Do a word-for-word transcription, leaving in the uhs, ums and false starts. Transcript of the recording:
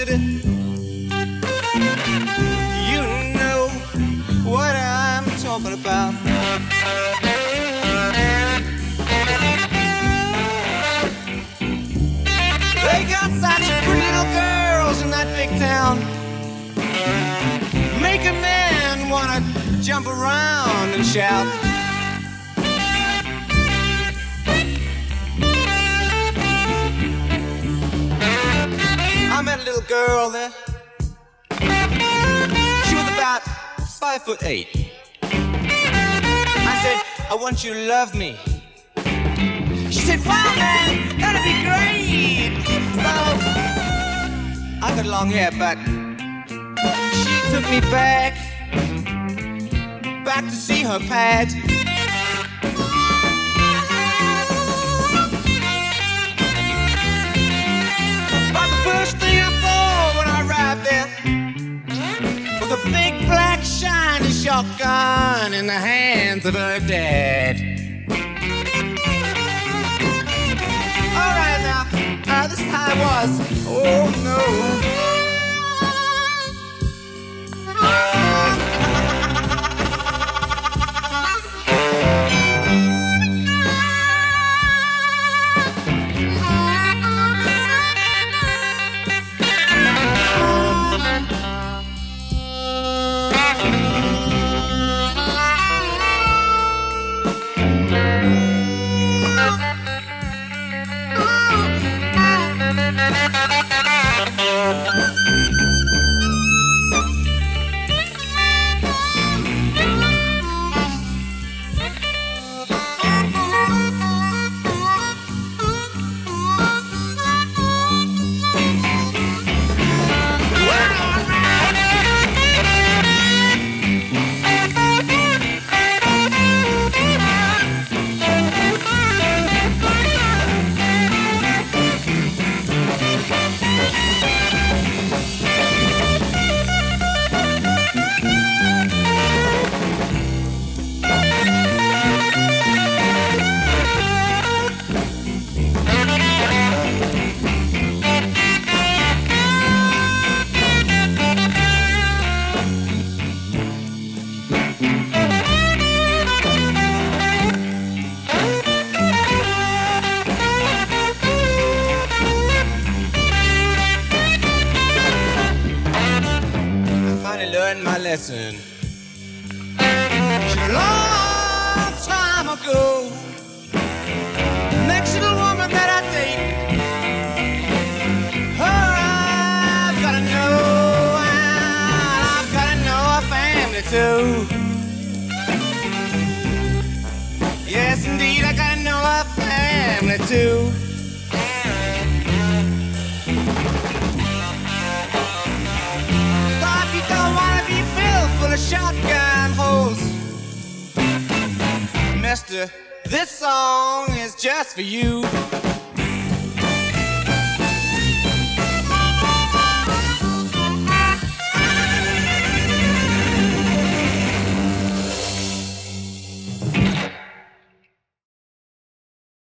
city. You know what I'm talking about. They got such pretty little girls in that big town. Make a man wanna jump around and shout. I met a little girl there. She was about five foot eight. I said, I want you to love me. She said, wow, man, that'd be great. So I got long hair, but she took me back, back to see her pad. But the first thing I saw when I arrived there was a big black shiny shotgun in the hands of her dad. All right now, uh, this time was, oh no. Lesson. A long time ago, next little woman that I date, her I've gotta know, and I've gotta know her family too. Yes, indeed, I gotta know her family too. Full of shotgun holes, mister, this song is just for you.